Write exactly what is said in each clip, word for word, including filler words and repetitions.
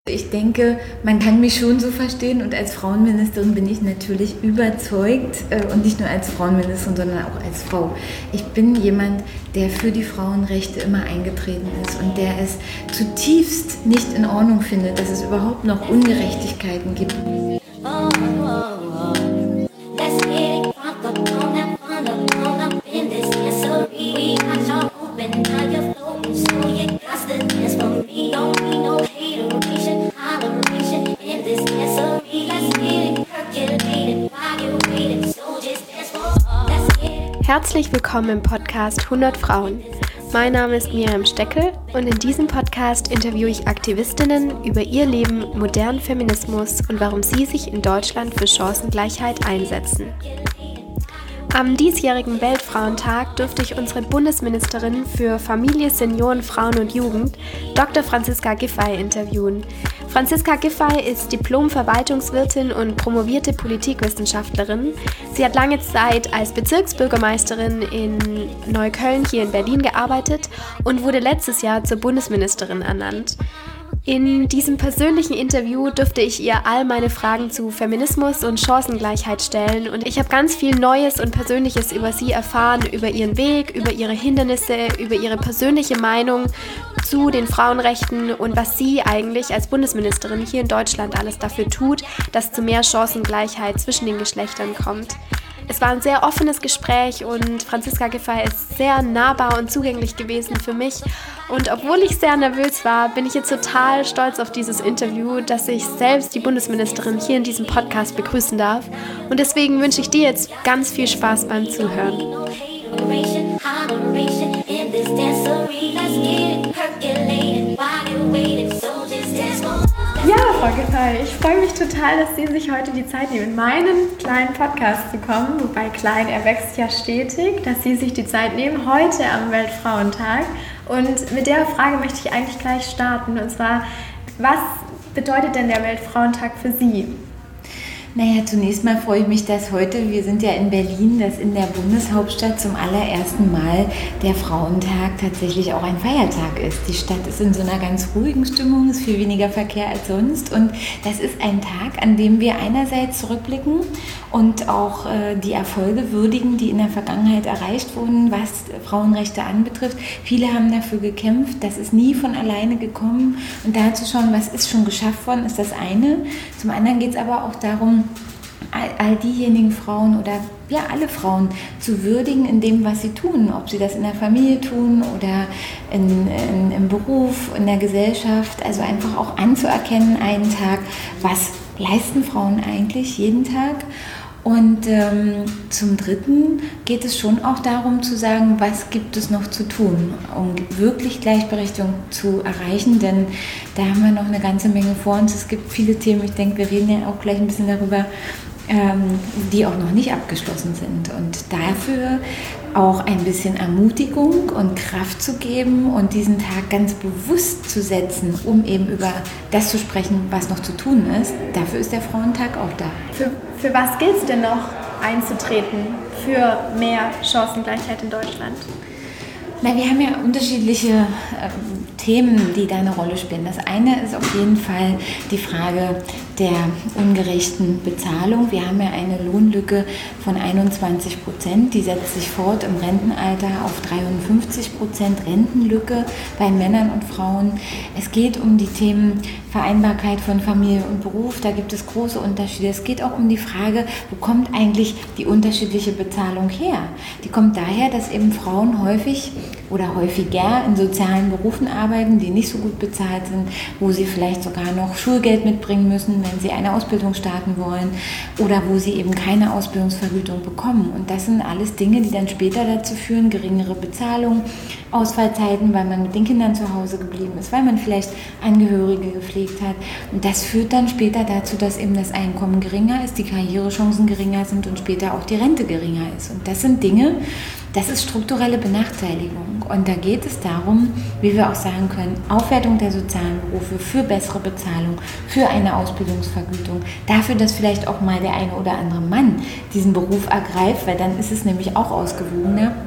Ich denke, man kann mich schon so verstehen und als Frauenministerin bin ich natürlich überzeugt äh, und nicht nur als Frauenministerin, sondern auch als Frau. Ich bin jemand, der für die Frauenrechte immer eingetreten ist und der es zutiefst nicht in Ordnung findet, dass es überhaupt noch Ungerechtigkeiten gibt. Herzlich willkommen im Podcast hundert Frauen. Mein Name ist Miriam Steckel und in diesem Podcast interviewe ich Aktivistinnen über ihr Leben, modernen Feminismus und warum sie sich in Deutschland für Chancengleichheit einsetzen. Am diesjährigen Weltfrauentag durfte ich unsere Bundesministerin für Familie, Senioren, Frauen und Jugend, Doktor Franziska Giffey, interviewen. Franziska Giffey ist Diplom-Verwaltungswirtin und promovierte Politikwissenschaftlerin. Sie hat lange Zeit als Bezirksbürgermeisterin in Neukölln hier in Berlin gearbeitet und wurde letztes Jahr zur Bundesministerin ernannt. In diesem persönlichen Interview durfte ich ihr all meine Fragen zu Feminismus und Chancengleichheit stellen und ich habe ganz viel Neues und Persönliches über sie erfahren, über ihren Weg, über ihre Hindernisse, über ihre persönliche Meinung zu den Frauenrechten und was sie eigentlich als Bundesministerin hier in Deutschland alles dafür tut, dass zu mehr Chancengleichheit zwischen den Geschlechtern kommt. Es war ein sehr offenes Gespräch und Franziska Giffey ist sehr nahbar und zugänglich gewesen für mich. Und obwohl ich sehr nervös war, bin ich jetzt total stolz auf dieses Interview, dass ich selbst die Bundesministerin hier in diesem Podcast begrüßen darf. Und deswegen wünsche ich dir jetzt ganz viel Spaß beim Zuhören. Ja, Frau Giffey, ich freue mich total, dass Sie sich heute die Zeit nehmen, in meinen kleinen Podcast zu kommen, wobei klein, er wächst ja stetig, dass Sie sich die Zeit nehmen, heute am Weltfrauentag. Und mit der Frage möchte ich eigentlich gleich starten, und zwar, was bedeutet denn der Weltfrauentag für Sie? Naja, zunächst mal freue ich mich, dass heute, wir sind ja in Berlin, dass in der Bundeshauptstadt zum allerersten Mal der Frauentag tatsächlich auch ein Feiertag ist. Die Stadt ist in so einer ganz ruhigen Stimmung, ist viel weniger Verkehr als sonst und das ist ein Tag, an dem wir einerseits zurückblicken und auch äh, die Erfolge würdigen, die in der Vergangenheit erreicht wurden, was Frauenrechte anbetrifft. Viele haben dafür gekämpft, das ist nie von alleine gekommen und da zu schauen, was ist schon geschafft worden, ist das eine. Zum anderen geht es aber auch darum, All, all diejenigen Frauen oder ja alle Frauen zu würdigen in dem, was sie tun, ob sie das in der Familie tun oder in, in, im Beruf, in der Gesellschaft, also einfach auch anzuerkennen einen Tag, was leisten Frauen eigentlich jeden Tag. Und ähm, zum Dritten geht es schon auch darum zu sagen, was gibt es noch zu tun, um wirklich Gleichberechtigung zu erreichen, denn da haben wir noch eine ganze Menge vor uns. Es gibt viele Themen, ich denke, wir reden ja auch gleich ein bisschen darüber, ähm, die auch noch nicht abgeschlossen sind. Und dafür auch ein bisschen Ermutigung und Kraft zu geben und diesen Tag ganz bewusst zu setzen, um eben über das zu sprechen, was noch zu tun ist. Dafür ist der Frauentag auch da. Für, für was gilt es denn noch einzutreten für mehr Chancengleichheit in Deutschland? Na, wir haben ja unterschiedliche äh, Themen, die da eine Rolle spielen. Das eine ist auf jeden Fall die Frage der ungerechten Bezahlung. Wir haben ja eine Lohnlücke von einundzwanzig Prozent, die setzt sich fort im Rentenalter auf dreiundfünfzig Prozent Rentenlücke bei Männern und Frauen. Es geht um die Themen Vereinbarkeit von Familie und Beruf, da gibt es große Unterschiede. Es geht auch um die Frage, wo kommt eigentlich die unterschiedliche Bezahlung her? Die kommt daher, dass eben Frauen häufig oder häufiger in sozialen Berufen arbeiten, die nicht so gut bezahlt sind, wo sie vielleicht sogar noch Schulgeld mitbringen müssen, wenn sie eine Ausbildung starten wollen oder wo sie eben keine Ausbildungsvergütung bekommen. Und das sind alles Dinge, die dann später dazu führen, geringere Bezahlung, Ausfallzeiten, weil man mit den Kindern zu Hause geblieben ist, weil man vielleicht Angehörige gepflegt hat. Und das führt dann später dazu, dass eben das Einkommen geringer ist, die Karrierechancen geringer sind und später auch die Rente geringer ist. Und das sind Dinge, das ist strukturelle Benachteiligung. Und da geht es darum, wie wir auch sagen können, Aufwertung der sozialen Berufe für bessere Bezahlung, für eine Ausbildungsvergütung, dafür, dass vielleicht auch mal der eine oder andere Mann diesen Beruf ergreift, weil dann ist es nämlich auch ausgewogener.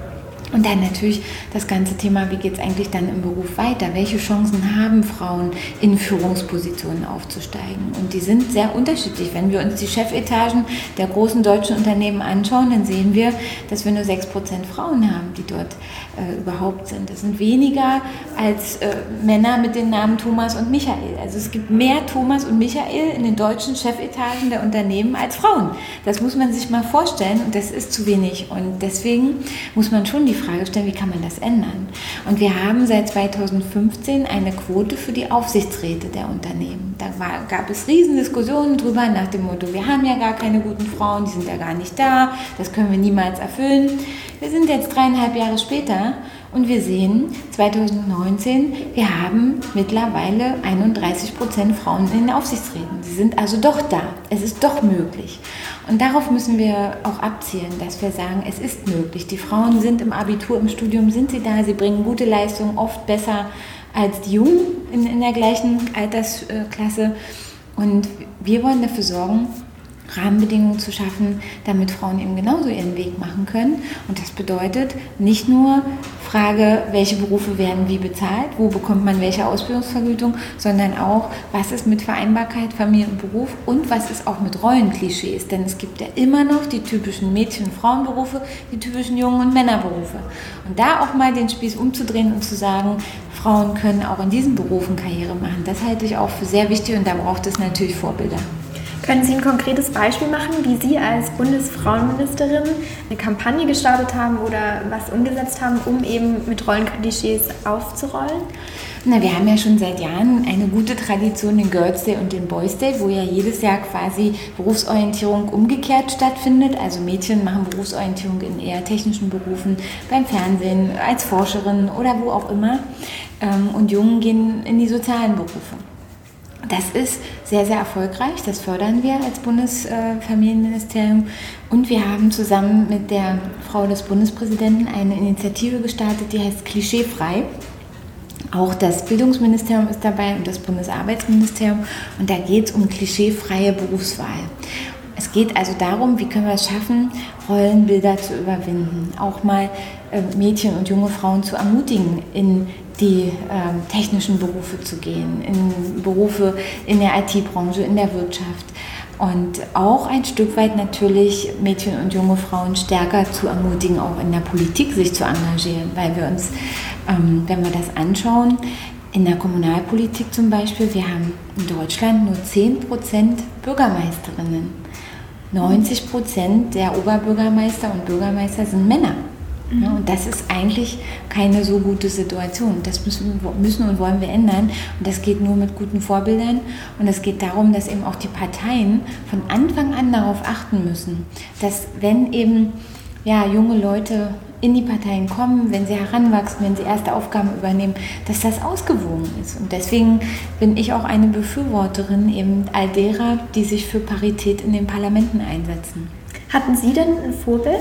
Und dann natürlich das ganze Thema, wie geht es eigentlich dann im Beruf weiter? Welche Chancen haben Frauen, in Führungspositionen aufzusteigen? Und die sind sehr unterschiedlich. Wenn wir uns die Chefetagen der großen deutschen Unternehmen anschauen, dann sehen wir, dass wir nur sechs Prozent Frauen haben, die dort äh, überhaupt sind. Das sind weniger als äh, Männer mit den Namen Thomas und Michael. Also es gibt mehr Thomas und Michael in den deutschen Chefetagen der Unternehmen als Frauen. Das muss man sich mal vorstellen und das ist zu wenig. Und deswegen muss man schon die Frage stellen, wie kann man das ändern? Und wir haben seit zweitausendfünfzehn eine Quote für die Aufsichtsräte der Unternehmen. Da war, gab es riesen Diskussionen drüber nach dem Motto, wir haben ja gar keine guten Frauen, die sind ja gar nicht da, das können wir niemals erfüllen. Wir sind jetzt dreieinhalb Jahre später und wir sehen zweitausendneunzehn, wir haben mittlerweile einunddreißig Prozent Frauen in den Aufsichtsräten. Sie sind also doch da, es ist doch möglich. Und darauf müssen wir auch abzielen, dass wir sagen, es ist möglich. Die Frauen sind im Abitur, im Studium, sind sie da, sie bringen gute Leistungen, oft besser als die Jungen in, in der gleichen Altersklasse. Und wir wollen dafür sorgen, Rahmenbedingungen zu schaffen, damit Frauen eben genauso ihren Weg machen können. Und das bedeutet nicht nur Frage, welche Berufe werden wie bezahlt, wo bekommt man welche Ausbildungsvergütung, sondern auch, was ist mit Vereinbarkeit, Familie und Beruf und was ist auch mit Rollenklischees. Denn es gibt ja immer noch die typischen Mädchen- und Frauenberufe, die typischen Jungen- und Männerberufe. Und da auch mal den Spieß umzudrehen und zu sagen, Frauen können auch in diesen Berufen Karriere machen, das halte ich auch für sehr wichtig und da braucht es natürlich Vorbilder. Können Sie ein konkretes Beispiel machen, wie Sie als Bundesfrauenministerin eine Kampagne gestartet haben oder was umgesetzt haben, um eben mit Rollenklischees aufzurollen? Na, wir haben ja schon seit Jahren eine gute Tradition, den Girls Day und den Boys Day, wo ja jedes Jahr quasi Berufsorientierung umgekehrt stattfindet. Also Mädchen machen Berufsorientierung in eher technischen Berufen, beim Fernsehen, als Forscherin oder wo auch immer. Und Jungen gehen in die sozialen Berufe. Das ist sehr, sehr erfolgreich. Das fördern wir als Bundesfamilienministerium. Und wir haben zusammen mit der Frau des Bundespräsidenten eine Initiative gestartet, die heißt Klischeefrei. Auch das Bildungsministerium ist dabei und das Bundesarbeitsministerium. Und da geht es um klischeefreie Berufswahl. Es geht also darum, wie können wir es schaffen, Rollenbilder zu überwinden. Auch mal äh, Mädchen und junge Frauen zu ermutigen, in die ähm, technischen Berufe zu gehen, in Berufe in der I T-Branche, in der Wirtschaft. Und auch ein Stück weit natürlich Mädchen und junge Frauen stärker zu ermutigen, auch in der Politik sich zu engagieren. Weil wir uns, ähm, wenn wir das anschauen, in der Kommunalpolitik zum Beispiel, wir haben in Deutschland nur zehn Prozent Bürgermeisterinnen. neunzig Prozent der Oberbürgermeister und Bürgermeister sind Männer. Ja, und das ist eigentlich keine so gute Situation. Das müssen, müssen und wollen wir ändern. Und das geht nur mit guten Vorbildern. Und es geht darum, dass eben auch die Parteien von Anfang an darauf achten müssen, dass wenn eben ja, junge Leute in die Parteien kommen, wenn sie heranwachsen, wenn sie erste Aufgaben übernehmen, dass das ausgewogen ist. Und deswegen bin ich auch eine Befürworterin eben all derer, die sich für Parität in den Parlamenten einsetzen. Hatten Sie denn ein Vorbild?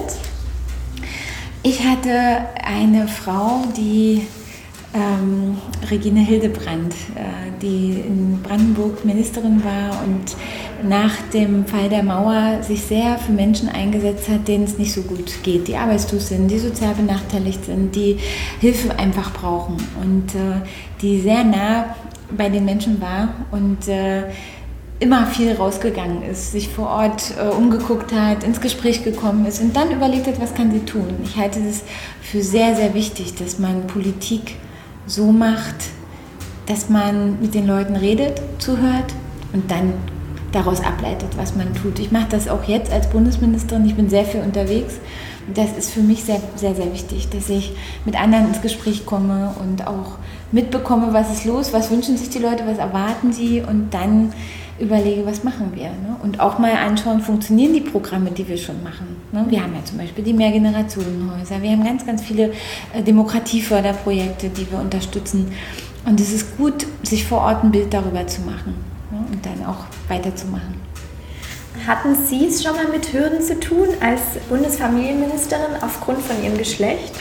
Ich hatte eine Frau, die ähm, Regine Hildebrandt, äh, die in Brandenburg Ministerin war und nach dem Fall der Mauer sich sehr für Menschen eingesetzt hat, denen es nicht so gut geht, die arbeitslos sind, die sozial benachteiligt sind, die Hilfe einfach brauchen und äh, die sehr nah bei den Menschen war und äh, immer viel rausgegangen ist, sich vor Ort äh, umgeguckt hat, ins Gespräch gekommen ist und dann überlegt hat, was kann sie tun. Ich halte das für sehr, sehr wichtig, dass man Politik so macht, dass man mit den Leuten redet, zuhört und dann daraus ableitet, was man tut. Ich mache das auch jetzt als Bundesministerin, ich bin sehr viel unterwegs. Das ist für mich sehr, sehr, sehr wichtig, dass ich mit anderen ins Gespräch komme und auch mitbekomme, was ist los, was wünschen sich die Leute, was erwarten sie und dann überlege, was machen wir. Ne? Und auch mal anschauen, funktionieren die Programme, die wir schon machen. Ne? Wir haben ja zum Beispiel die Mehrgenerationenhäuser, wir haben ganz, ganz viele äh, Demokratieförderprojekte, die wir unterstützen. Und es ist gut, sich vor Ort ein Bild darüber zu machen, ne? Und dann auch weiterzumachen. Hatten Sie es schon mal mit Hürden zu tun als Bundesfamilienministerin aufgrund von Ihrem Geschlecht?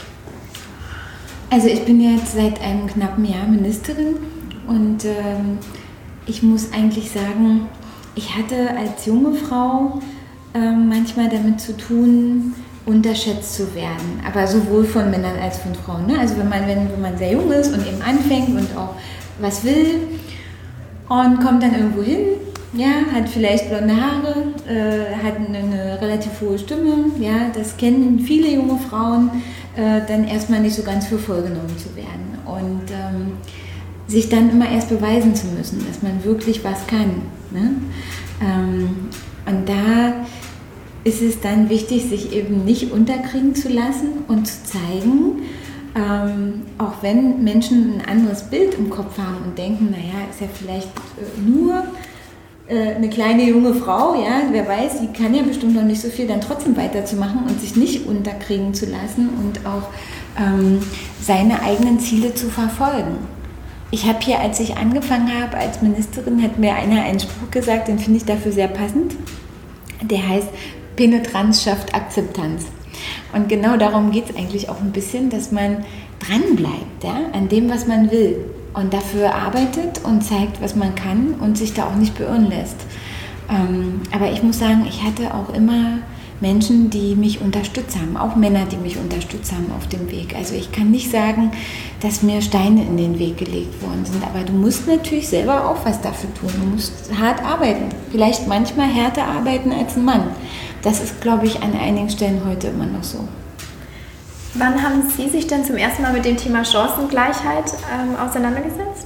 Also ich bin jetzt seit einem knappen Jahr Ministerin und ähm, ich muss eigentlich sagen, ich hatte als junge Frau ähm, manchmal damit zu tun, unterschätzt zu werden, aber sowohl von Männern als von Frauen. Ne? Also wenn man, wenn, wenn man sehr jung ist und eben anfängt und auch was will und kommt dann irgendwo hin, ja, hat vielleicht blonde Haare, äh, hat eine, eine relativ hohe Stimme, ja, das kennen viele junge Frauen, äh, dann erstmal nicht so ganz für voll genommen zu werden und ähm, sich dann immer erst beweisen zu müssen, dass man wirklich was kann. Ne? Ähm, und da ist es dann wichtig, sich eben nicht unterkriegen zu lassen und zu zeigen, ähm, auch wenn Menschen ein anderes Bild im Kopf haben und denken, naja, ist ja vielleicht äh, nur äh, eine kleine junge Frau, ja, wer weiß, die kann ja bestimmt noch nicht so viel, dann trotzdem weiterzumachen und sich nicht unterkriegen zu lassen und auch ähm, seine eigenen Ziele zu verfolgen. Ich habe hier, als ich angefangen habe als Ministerin, hat mir einer einen Spruch gesagt, den finde ich dafür sehr passend, der heißt, Penetranz schafft Akzeptanz. Und genau darum geht es eigentlich auch ein bisschen, dass man dranbleibt, ja, an dem, was man will und dafür arbeitet und zeigt, was man kann und sich da auch nicht beirren lässt. Ähm, aber ich muss sagen, ich hatte auch immer Menschen, die mich unterstützt haben, auch Männer, die mich unterstützt haben auf dem Weg. Also ich kann nicht sagen, dass mir Steine in den Weg gelegt worden sind, aber du musst natürlich selber auch was dafür tun. Du musst hart arbeiten, vielleicht manchmal härter arbeiten als ein Mann. Das ist, glaube ich, an einigen Stellen heute immer noch so. Wann haben Sie sich denn zum ersten Mal mit dem Thema Chancengleichheit ähm, auseinandergesetzt?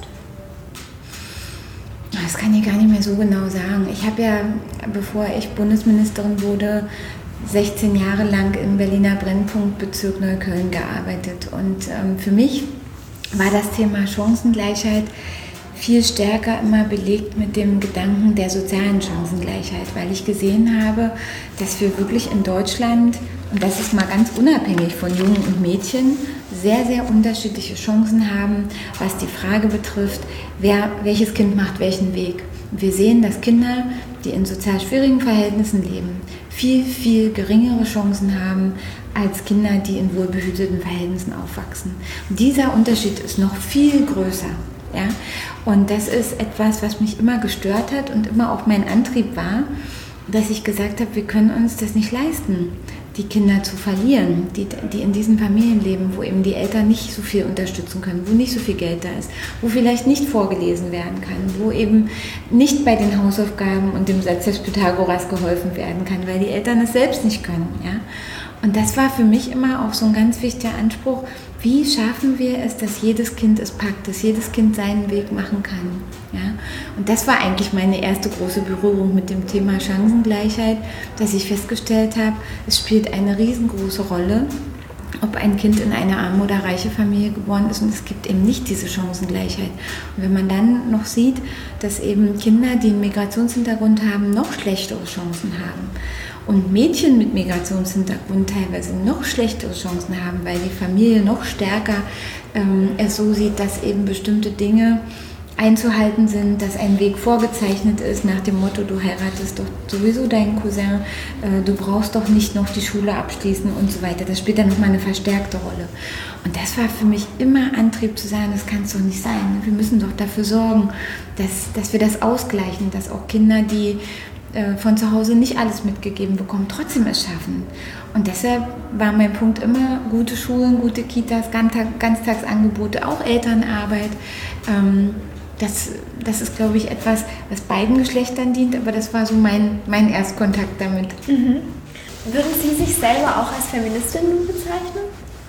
Das kann ich gar nicht mehr so genau sagen. Ich habe ja, bevor ich Bundesministerin wurde, sechzehn Jahre lang im Berliner Brennpunktbezirk Neukölln gearbeitet. Und ähm, für mich war das Thema Chancengleichheit viel stärker immer belegt mit dem Gedanken der sozialen Chancengleichheit, weil ich gesehen habe, dass wir wirklich in Deutschland, und das ist mal ganz unabhängig von Jungen und Mädchen, sehr, sehr unterschiedliche Chancen haben, was die Frage betrifft, wer, welches Kind macht welchen Weg. Und wir sehen, dass Kinder, die in sozial schwierigen Verhältnissen leben, viel, viel geringere Chancen haben als Kinder, die in wohlbehüteten Verhältnissen aufwachsen. Und dieser Unterschied ist noch viel größer. Ja? Und das ist etwas, was mich immer gestört hat und immer auch mein Antrieb war, dass ich gesagt habe, wir können uns das nicht leisten, die Kinder zu verlieren, die, die in diesen Familien leben, wo eben die Eltern nicht so viel unterstützen können, wo nicht so viel Geld da ist, wo vielleicht nicht vorgelesen werden kann, wo eben nicht bei den Hausaufgaben und dem Satz des Pythagoras geholfen werden kann, weil die Eltern es selbst nicht können. Ja? Und das war für mich immer auch so ein ganz wichtiger Anspruch, wie schaffen wir es, dass jedes Kind es packt, dass jedes Kind seinen Weg machen kann. Ja? Und das war eigentlich meine erste große Berührung mit dem Thema Chancengleichheit, dass ich festgestellt habe, es spielt eine riesengroße Rolle, ob ein Kind in eine arme oder reiche Familie geboren ist, und es gibt eben nicht diese Chancengleichheit. Und wenn man dann noch sieht, dass eben Kinder, die einen Migrationshintergrund haben, noch schlechtere Chancen haben, und Mädchen mit Migrationshintergrund teilweise noch schlechtere Chancen haben, weil die Familie noch stärker ähm, es so sieht, dass eben bestimmte Dinge einzuhalten sind, dass ein Weg vorgezeichnet ist nach dem Motto, du heiratest doch sowieso deinen Cousin, äh, du brauchst doch nicht noch die Schule abschließen und so weiter. Das spielt dann nochmal eine verstärkte Rolle. Und das war für mich immer Antrieb zu sagen, das kann es doch nicht sein. Wir müssen doch dafür sorgen, dass, dass wir das ausgleichen, dass auch Kinder, die von zu Hause nicht alles mitgegeben bekommen, trotzdem es schaffen. Und deshalb war mein Punkt immer gute Schulen, gute Kitas, Ganztagsangebote, auch Elternarbeit. Das, das ist, glaube ich, etwas, was beiden Geschlechtern dient, aber das war so mein, mein Erstkontakt damit. Mhm. Würden Sie sich selber auch als Feministin bezeichnen?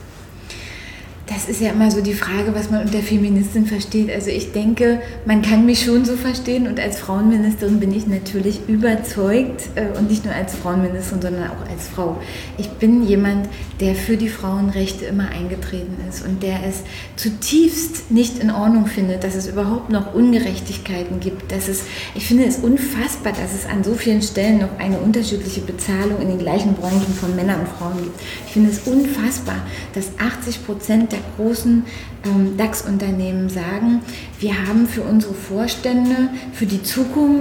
Das ist ja immer so die Frage, was man unter Feministin versteht. Also ich denke, man kann mich schon so verstehen, und als Frauenministerin bin ich natürlich überzeugt, und nicht nur als Frauenministerin, sondern auch als Frau. Ich bin jemand, der für die Frauenrechte immer eingetreten ist und der es zutiefst nicht in Ordnung findet, dass es überhaupt noch Ungerechtigkeiten gibt. Dass es, ich finde es unfassbar, dass es an so vielen Stellen noch eine unterschiedliche Bezahlung in den gleichen Branchen von Männern und Frauen gibt. Ich finde es unfassbar, dass achtzig Prozent der großen ähm, DAX-Unternehmen sagen, wir haben für unsere Vorstände, für die Zukunft,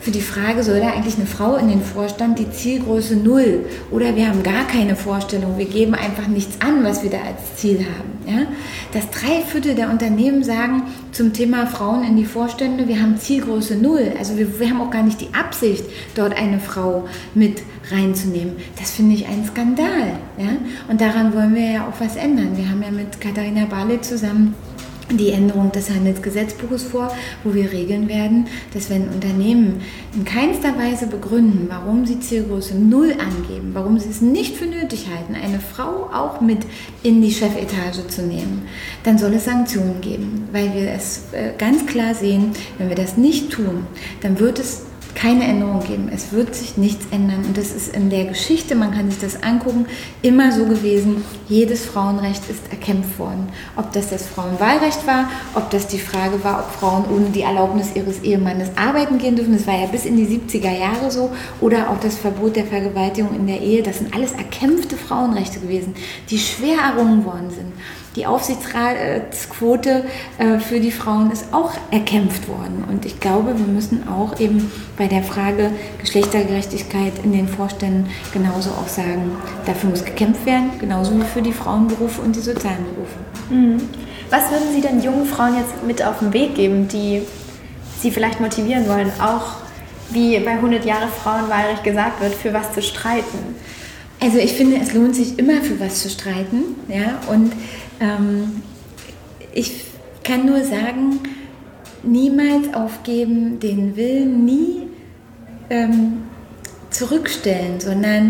für die Frage, soll da eigentlich eine Frau in den Vorstand, die Zielgröße null oder wir haben gar keine Vorstellung, wir geben einfach nichts an, was wir da als Ziel haben. Ja? Dass drei Viertel der Unternehmen sagen zum Thema Frauen in die Vorstände, wir haben Zielgröße null, also wir, wir haben auch gar nicht die Absicht, dort eine Frau mit reinzunehmen. Das finde ich ein Skandal. Ja? Und daran wollen wir ja auch was ändern. Wir haben ja mit Katharina Barley zusammen die Änderung des Handelsgesetzbuches vor, wo wir regeln werden, dass wenn Unternehmen in keinster Weise begründen, warum sie Zielgröße null angeben, warum sie es nicht für nötig halten, eine Frau auch mit in die Chefetage zu nehmen, dann soll es Sanktionen geben, weil wir es ganz klar sehen, wenn wir das nicht tun, dann wird es keine Änderung geben. Es wird sich nichts ändern. Und das ist in der Geschichte, man kann sich das angucken, immer so gewesen. Jedes Frauenrecht ist erkämpft worden. Ob das das Frauenwahlrecht war, ob das die Frage war, ob Frauen ohne die Erlaubnis ihres Ehemannes arbeiten gehen dürfen. Das war ja bis in die siebziger Jahre so. Oder auch das Verbot der Vergewaltigung in der Ehe. Das sind alles erkämpfte Frauenrechte gewesen, die schwer errungen worden sind. Die Aufsichtsratsquote äh, für die Frauen ist auch erkämpft worden. Und ich glaube, wir müssen auch eben bei der Frage Geschlechtergerechtigkeit in den Vorständen genauso auch sagen, dafür muss gekämpft werden, genauso wie für die Frauenberufe und die sozialen Berufe. Mhm. Was würden Sie denn jungen Frauen jetzt mit auf den Weg geben, die Sie vielleicht motivieren wollen, auch wie bei hundert Jahre Frauenwahlrecht gesagt wird, für was zu streiten? Also ich finde, es lohnt sich immer für was zu streiten, ja, und ähm, ich kann nur sagen, niemals aufgeben, den Willen nie ähm, zurückstellen, sondern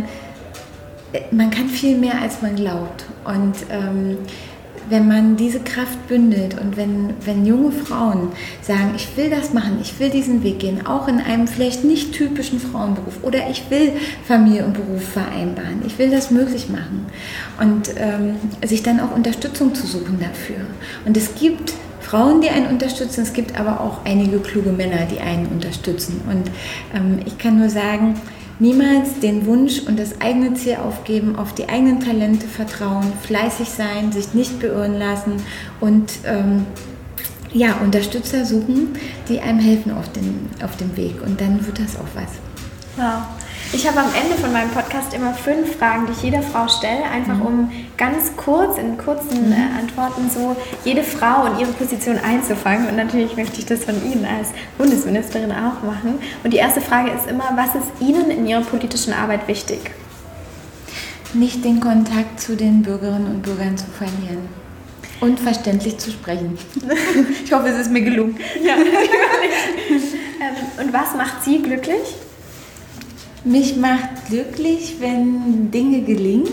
man kann viel mehr, als man glaubt. Und ähm, wenn man diese Kraft bündelt und wenn, wenn junge Frauen sagen, ich will das machen, ich will diesen Weg gehen, auch in einem vielleicht nicht typischen Frauenberuf oder ich will Familie und Beruf vereinbaren, ich will das möglich machen und ähm, sich dann auch Unterstützung zu suchen dafür. Und es gibt Frauen, die einen unterstützen, es gibt aber auch einige kluge Männer, die einen unterstützen. Und ähm, ich kann nur sagen, niemals den Wunsch und das eigene Ziel aufgeben, auf die eigenen Talente vertrauen, fleißig sein, sich nicht beirren lassen und ähm, ja, Unterstützer suchen, die einem helfen auf, den, auf dem Weg. Und dann wird das auch was. Wow. Ich habe am Ende von meinem Podcast immer fünf Fragen, die ich jeder Frau stelle, einfach mhm. um ganz kurz, in kurzen mhm. äh, Antworten so jede Frau in ihre Position einzufangen. Und natürlich möchte ich das von Ihnen als Bundesministerin auch machen. Und die erste Frage ist immer, was ist Ihnen in Ihrer politischen Arbeit wichtig? Nicht den Kontakt zu den Bürgerinnen und Bürgern zu verlieren. Und verständlich zu sprechen. Ich hoffe, es ist mir gelungen. Ja. ähm, und was macht Sie glücklich? Mich macht glücklich, wenn Dinge gelingen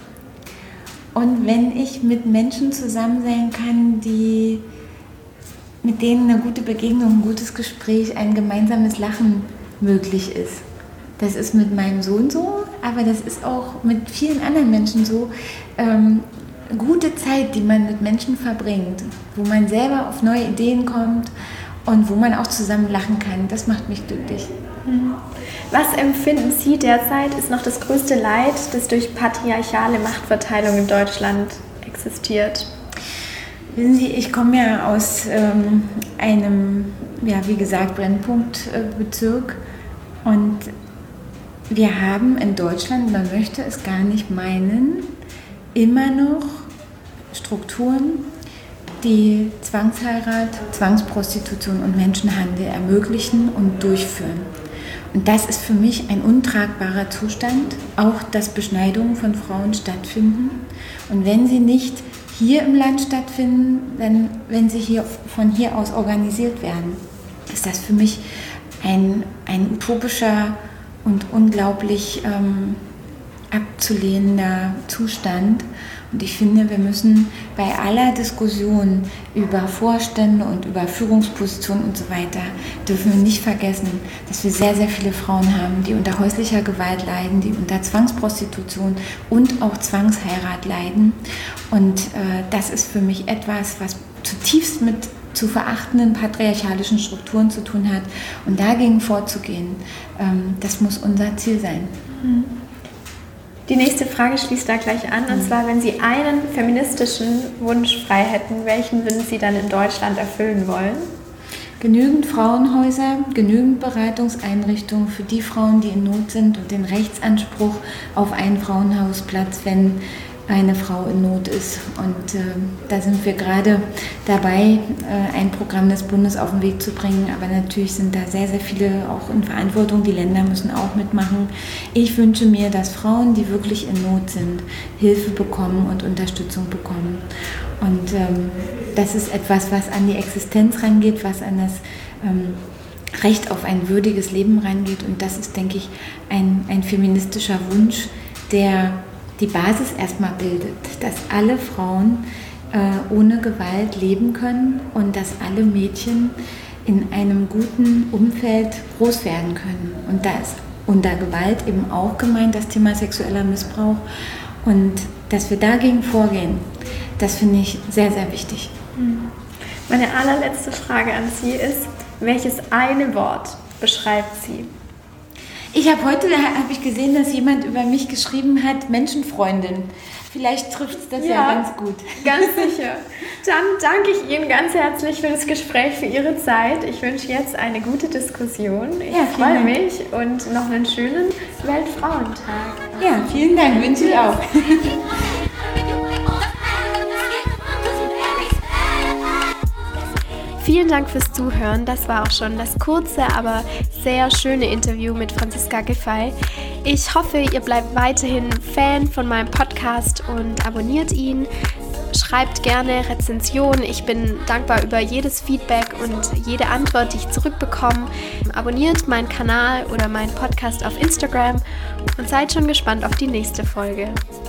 und wenn ich mit Menschen zusammen sein kann, die, mit denen eine gute Begegnung, ein gutes Gespräch, ein gemeinsames Lachen möglich ist. Das ist mit meinem Sohn so, aber das ist auch mit vielen anderen Menschen so. Ähm, gute Zeit, die man mit Menschen verbringt, wo man selber auf neue Ideen kommt und wo man auch zusammen lachen kann, das macht mich glücklich. Was empfinden Sie derzeit ist noch das größte Leid, das durch patriarchale Machtverteilung in Deutschland existiert? Wissen Sie, ich komme ja aus ähm, einem, ja, wie gesagt, Brennpunktbezirk äh, und wir haben in Deutschland, man möchte es gar nicht meinen, immer noch Strukturen, die Zwangsheirat, Zwangsprostitution und Menschenhandel ermöglichen und durchführen. Und das ist für mich ein untragbarer Zustand, auch dass Beschneidungen von Frauen stattfinden. Und wenn sie nicht hier im Land stattfinden, dann wenn sie hier, von hier aus organisiert werden, ist das für mich ein, ein utopischer und unglaublich ähm, abzulehnender Zustand. Und ich finde, wir müssen bei aller Diskussion über Vorstände und über Führungspositionen und so weiter, dürfen wir nicht vergessen, dass wir sehr, sehr viele Frauen haben, die unter häuslicher Gewalt leiden, die unter Zwangsprostitution und auch Zwangsheirat leiden. Und äh, das ist für mich etwas, was zutiefst mit zu verachtenden patriarchalischen Strukturen zu tun hat. Und dagegen vorzugehen, ähm, das muss unser Ziel sein. Mhm. Die nächste Frage schließt da gleich an, und zwar, wenn Sie einen feministischen Wunsch frei hätten, welchen würden Sie dann in Deutschland erfüllen wollen? genügend Frauenhäuser, genügend Beratungseinrichtungen für die Frauen, die in Not sind und den Rechtsanspruch auf einen Frauenhausplatz, wenn eine Frau in Not ist. Und äh, da sind wir gerade dabei, äh, ein Programm des Bundes auf den Weg zu bringen. Aber natürlich sind da sehr, sehr viele auch in Verantwortung. Die Länder müssen auch mitmachen. Ich wünsche mir, dass Frauen, die wirklich in Not sind, Hilfe bekommen und Unterstützung bekommen. Und ähm, das ist etwas, was an die Existenz rangeht, was an das ähm, Recht auf ein würdiges Leben rangeht. Und das ist, denke ich, ein, ein feministischer Wunsch, der die Basis erstmal bildet, dass alle Frauen äh, ohne Gewalt leben können und dass alle Mädchen in einem guten Umfeld groß werden können. Und da ist unter Gewalt eben auch gemeint das Thema sexueller Missbrauch. Und dass wir dagegen vorgehen, das finde ich sehr, sehr wichtig. Meine allerletzte Frage an Sie ist, welches eine Wort beschreibt Sie? Ich habe heute hab ich gesehen, dass jemand über mich geschrieben hat, Menschenfreundin. Vielleicht trifft es das ja, ja ganz gut. Ganz sicher. Dann danke ich Ihnen ganz herzlich für das Gespräch, für Ihre Zeit. Ich wünsche jetzt eine gute Diskussion. Ich ja, freue Dank. mich und noch einen schönen Weltfrauentag. Ja, vielen Dank, wünsche ich auch. Vielen Dank fürs Zuhören. Das war auch schon das kurze, aber sehr schöne Interview mit Franziska Giffey. Ich hoffe, ihr bleibt weiterhin Fan von meinem Podcast und abonniert ihn. Schreibt gerne Rezensionen. Ich bin dankbar über jedes Feedback und jede Antwort, die ich zurückbekomme. Abonniert meinen Kanal oder meinen Podcast auf Instagram und seid schon gespannt auf die nächste Folge.